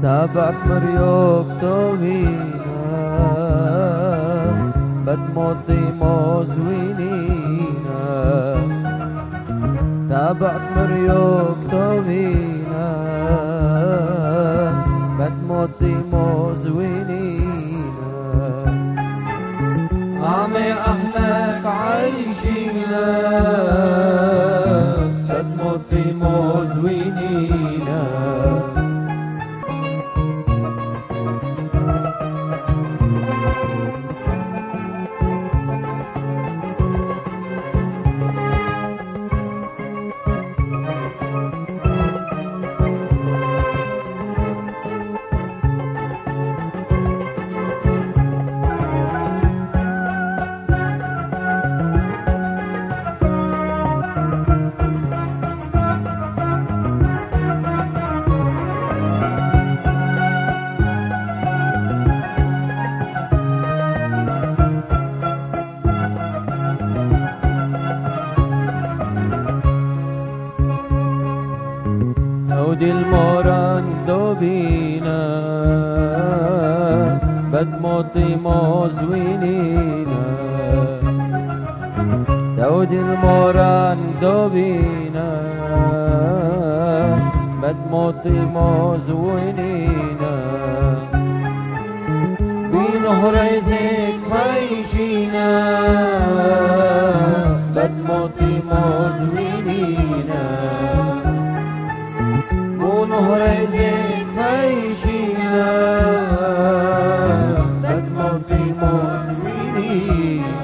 تابعت مريوك توهينا بدموتي موزوينينا تابعت مريوك توهينا بدموتي موزوينينا عمي أهلك عايشينا بدموتي موزوينينا عود الموران دوبينا بدموتي موزوينينا عود الموران دوبينا بدموتي موزوينينا بنهريتك فايشينا بدموتي موزوينينا ونهريتك فايشينا بدموتي موزوينينا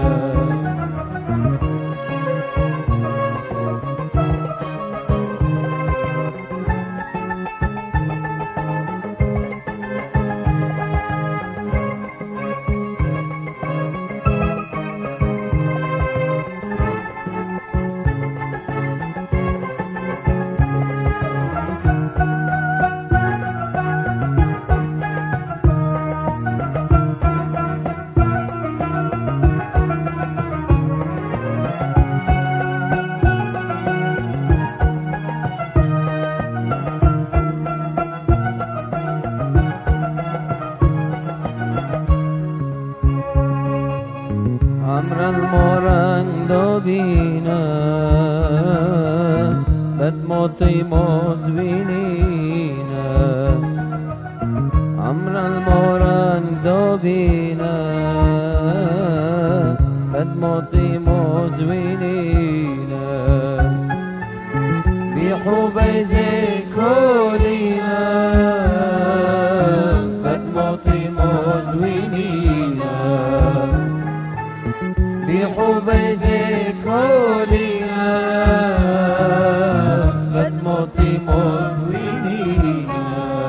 عمر الموران دوبينا بدموتي موزوينينا عمر الموران دوبينا بدموتي موزوينينا بحبيتك كولينا بدموتي موزوينينا بحبيتك كولينا بدموتي موزوينينا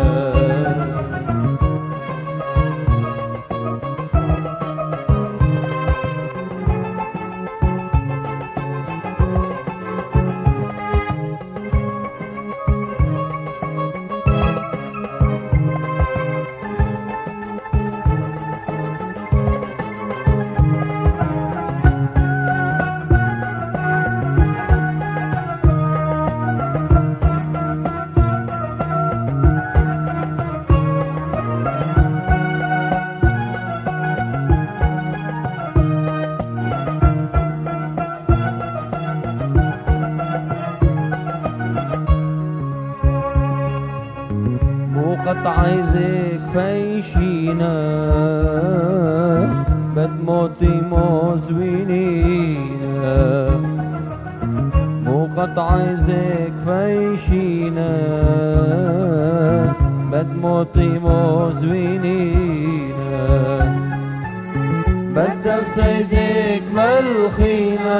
قطع يزيك فايشينا بدموتي موزوينينا مو قطع يزيك فايشينا بدموتي موزوينينا بدل سيدك ملخينا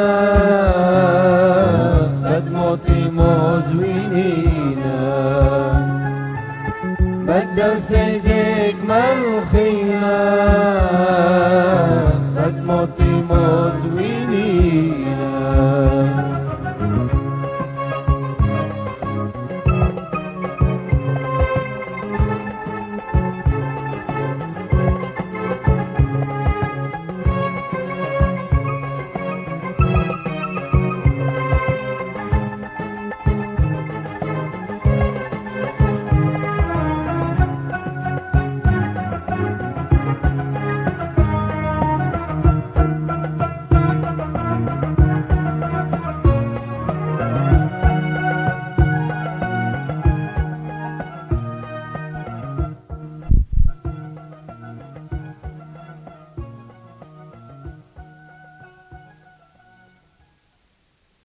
بدموتي موزوينينا بدل سيدك ملخينا بدموتي موزوينينا